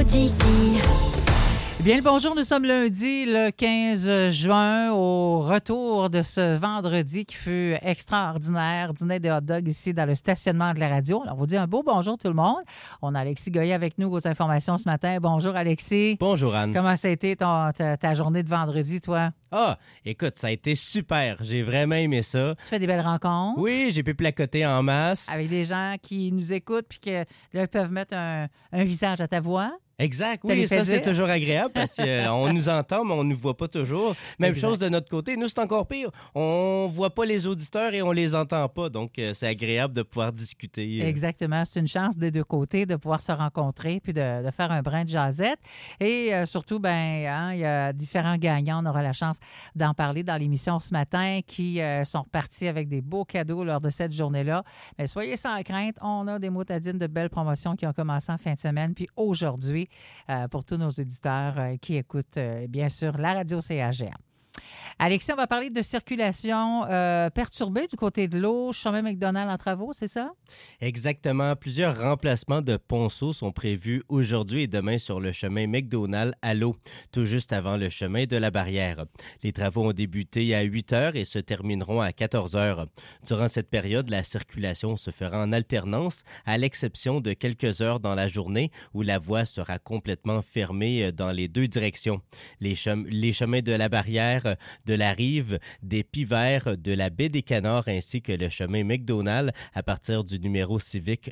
d'ici. Bien le bonjour, nous sommes lundi le 15 juin au retour de ce vendredi qui fut extraordinaire. Dîner de hot dog ici dans le stationnement de la radio. Alors, on vous dit un beau bonjour tout le monde. On a Alexis Goyer avec nous aux informations ce matin. Bonjour Alexis. Bonjour Anne. Comment ça a été ta journée de vendredi, toi? Ah, écoute, ça a été super. J'ai vraiment aimé ça. Tu fais des belles rencontres? Oui, j'ai pu placoter en masse. Avec des gens qui nous écoutent puis que là, peuvent mettre un visage à ta voix? Exact, oui, ça c'est toujours agréable parce qu'on nous entend, mais on ne nous voit pas toujours. Même exact. chose de notre côté, nous c'est encore pire. On voit pas les auditeurs et on les entend pas, donc c'est agréable de pouvoir discuter. Exactement, c'est une chance des deux côtés de pouvoir se rencontrer puis de faire un brin de jasette. Et surtout, il y a différents gagnants, on aura la chance d'en parler dans l'émission ce matin qui sont repartis avec des beaux cadeaux lors de cette journée-là. Mais soyez sans crainte, on a des motadines de belles promotions qui ont commencé en fin de semaine, puis aujourd'hui, pour tous nos auditeurs qui écoutent, bien sûr, la radio CAGM. Alexis, on va parler de circulation perturbée du côté de l'eau. Chemin McDonald en travaux, c'est ça? Exactement. Plusieurs remplacements de ponceaux sont prévus aujourd'hui et demain sur le chemin McDonald à l'eau, tout juste avant le chemin de la Barrière. Les travaux ont débuté à 8 heures et se termineront à 14 heures. Durant cette période, la circulation se fera en alternance, à l'exception de quelques heures dans la journée où la voie sera complètement fermée dans les deux directions. Les chemins de la Barrière, de la Rive, des Pivers, de la baie des Canards ainsi que le chemin McDonald à partir du numéro civique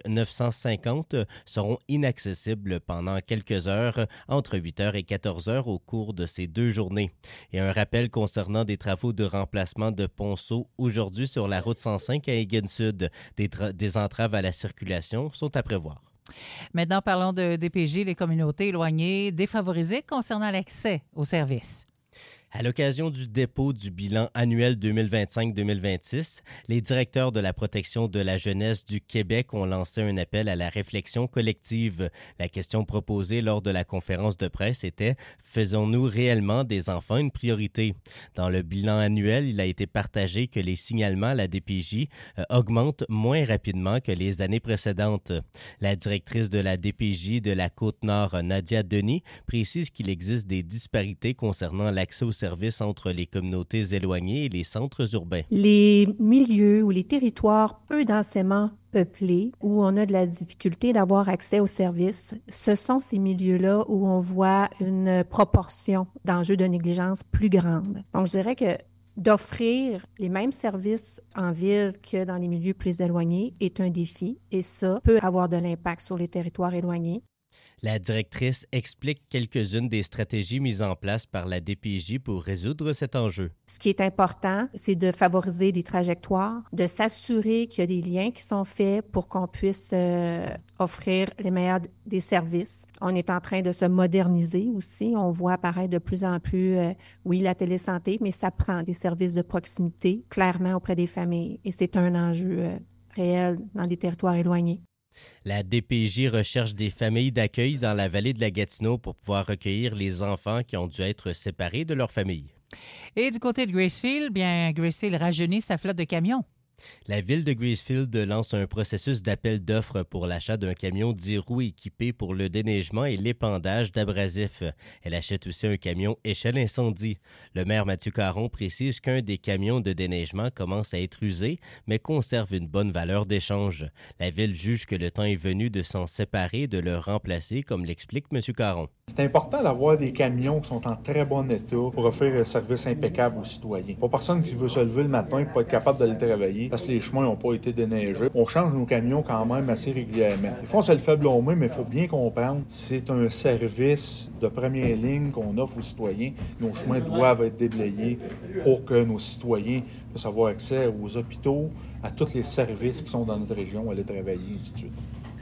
950 seront inaccessibles pendant quelques heures entre 8 heures et 14 heures au cours de ces deux journées. Et un rappel concernant des travaux de remplacement de ponceaux aujourd'hui sur la route 105 à Egan Sud. Des entraves à la circulation sont à prévoir. Maintenant, parlons de DPJ, les communautés éloignées, défavorisées concernant l'accès aux services. À l'occasion du dépôt du bilan annuel 2025-2026, les directeurs de la protection de la jeunesse du Québec ont lancé un appel à la réflexion collective. La question proposée lors de la conférence de presse était « Faisons-nous réellement des enfants une priorité ?» Dans le bilan annuel, il a été partagé que les signalements à la DPJ augmentent moins rapidement que les années précédentes. La directrice de la DPJ de la Côte-Nord, Nadia Denis, précise qu'il existe des disparités concernant l'accès aux services entre les communautés éloignées et les centres urbains. Les milieux ou les territoires peu densément peuplés, où on a de la difficulté d'avoir accès aux services, ce sont ces milieux-là où on voit une proportion d'enjeux de négligence plus grande. Donc, je dirais que d'offrir les mêmes services en ville que dans les milieux plus éloignés est un défi et ça peut avoir de l'impact sur les territoires éloignés. La directrice explique quelques-unes des stratégies mises en place par la DPJ pour résoudre cet enjeu. Ce qui est important, c'est de favoriser des trajectoires, de s'assurer qu'il y a des liens qui sont faits pour qu'on puisse offrir les meilleurs des services. On est en train de se moderniser aussi. On voit apparaître de plus en plus, la télésanté, mais ça prend des services de proximité, clairement auprès des familles. Et c'est un enjeu réel dans les territoires éloignés. La DPJ recherche des familles d'accueil dans la vallée de la Gatineau pour pouvoir recueillir les enfants qui ont dû être séparés de leur famille. Et du côté de Gracefield, Gracefield rajeunit sa flotte de camions. La ville de Gracefield lance un processus d'appel d'offres pour l'achat d'un camion 10 roues équipé pour le déneigement et l'épandage d'abrasifs. Elle achète aussi un camion échelle incendie. Le maire Mathieu Caron précise qu'un des camions de déneigement commence à être usé, mais conserve une bonne valeur d'échange. La ville juge que le temps est venu de s'en séparer et de le remplacer, comme l'explique M. Caron. C'est important d'avoir des camions qui sont en très bon état pour offrir un service impeccable aux citoyens. Pas personne qui veut se lever le matin et pas être capable d'aller travailler parce que les chemins n'ont pas été déneigés. On change nos camions quand même assez régulièrement. Des fois, on se le fait blâmer, mais il faut bien comprendre c'est un service de première ligne qu'on offre aux citoyens. Nos chemins doivent être déblayés pour que nos citoyens puissent avoir accès aux hôpitaux, à tous les services qui sont dans notre région, aller travailler, ainsi de suite.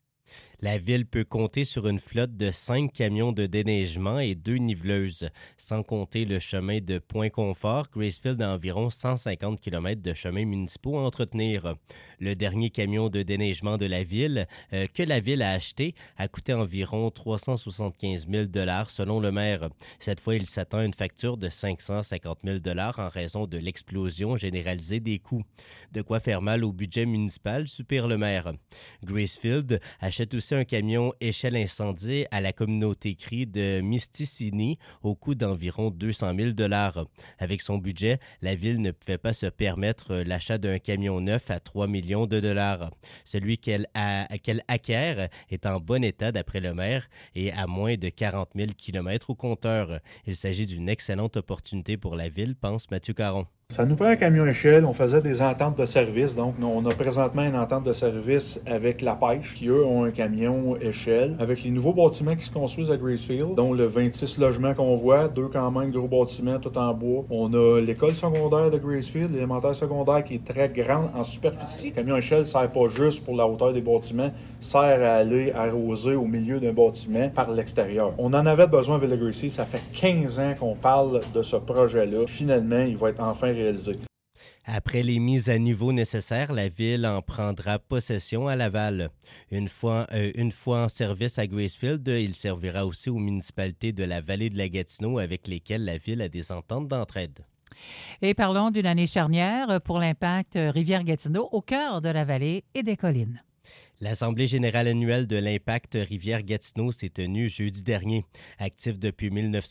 La ville peut compter sur une flotte de 5 camions de déneigement et 2 niveleuses. Sans compter le chemin de Point-Confort, Gracefield a environ 150 km de chemins municipaux à entretenir. Le dernier camion de déneigement de la ville, que la ville a acheté, a coûté environ 375 000 $ selon le maire. Cette fois, il s'attend à une facture de 550 000 $ en raison de l'explosion généralisée des coûts. De quoi faire mal au budget municipal, soupire le maire. Gracefield achète aussi aussi un camion échelle incendie à la communauté CRI de Misticini au coût d'environ 200 000 $. Avec son budget, la ville ne pouvait pas se permettre l'achat d'un camion neuf à 3 millions de $. Celui qu'elle acquiert est en bon état d'après le maire et à moins de 40 000 km au compteur. Il s'agit d'une excellente opportunité pour la ville, pense Mathieu Caron. Ça nous prend un camion échelle. On faisait des ententes de service. Donc, on a présentement une entente de service avec la pêche, qui, eux, ont un camion échelle. Avec les nouveaux bâtiments qui se construisent à Gracefield, dont le 26 logements qu'on voit, 2 quand même gros bâtiments, tout en bois. On a l'école secondaire de Gracefield, l'élémentaire secondaire qui est très grande en superficie. Le camion échelle ne sert pas juste pour la hauteur des bâtiments, sert à aller arroser au milieu d'un bâtiment par l'extérieur. On en avait besoin avec le Gracefield. Ça fait 15 ans qu'on parle de ce projet-là. Finalement, il va être enfin réalisé. Après les mises à niveau nécessaires, la ville en prendra possession à Laval. Une fois en service à Gracefield, il servira aussi aux municipalités de la vallée de la Gatineau avec lesquelles la ville a des ententes d'entraide. Et parlons d'une année charnière pour l'impact Rivière-Gatineau au cœur de la vallée et des collines. L'Assemblée générale annuelle de l'Impact Rivière-Gatineau s'est tenue jeudi dernier. Actif depuis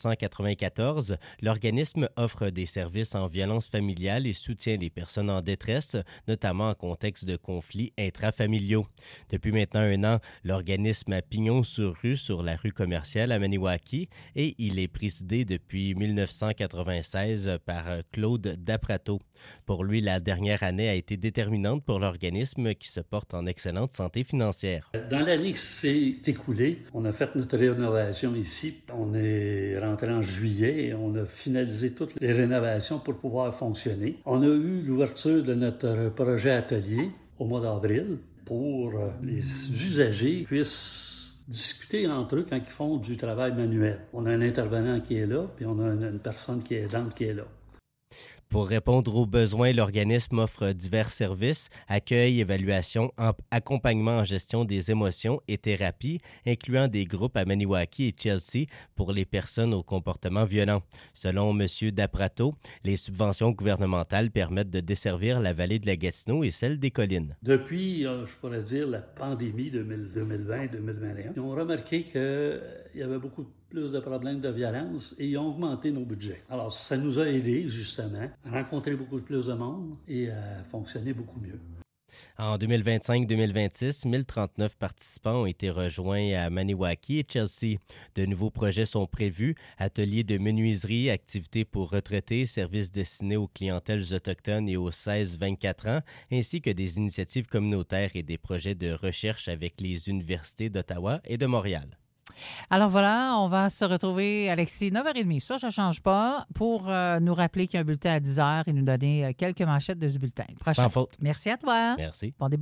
1994, l'organisme offre des services en violence familiale et soutient les personnes en détresse, notamment en contexte de conflits intrafamiliaux. Depuis maintenant 1 an, l'organisme a pignon sur rue sur la rue commerciale à Maniwaki et il est présidé depuis 1996 par Claude Daprato. Pour lui, la dernière année a été déterminante pour l'organisme qui se porte en excellente santé financière. Dans l'année qui s'est écoulée, on a fait notre rénovation ici. On est rentré en juillet et on a finalisé toutes les rénovations pour pouvoir fonctionner. On a eu l'ouverture de notre projet atelier au mois d'avril pour les usagers puissent discuter entre eux quand ils font du travail manuel. On a un intervenant qui est là, puis on a une personne qui est aidante qui est là. Pour répondre aux besoins, l'organisme offre divers services, accueil, évaluation, accompagnement en gestion des émotions et thérapie, incluant des groupes à Maniwaki et Chelsea pour les personnes au comportement violent. Selon M. Daprato, les subventions gouvernementales permettent de desservir la vallée de la Gatineau et celle des collines. Depuis, je pourrais dire, la pandémie 2020-2021, ils ont remarqué qu'il y avait beaucoup plus de problèmes de violence et ils ont augmenté nos budgets. Alors, ça nous a aidés, justement, à rencontrer beaucoup plus de monde et à fonctionner beaucoup mieux. En 2025-2026, 1039 participants ont été rejoints à Maniwaki et Chelsea. De nouveaux projets sont prévus, ateliers de menuiserie, activités pour retraités, services destinés aux clientèles autochtones et aux 16-24 ans, ainsi que des initiatives communautaires et des projets de recherche avec les universités d'Ottawa et de Montréal. Alors voilà, on va se retrouver, Alexis, 9h30. Ça ne change pas, pour nous rappeler qu'il y a un bulletin à 10h et nous donner quelques manchettes de ce bulletin. Sans faute. Merci à toi. Merci. Bon début.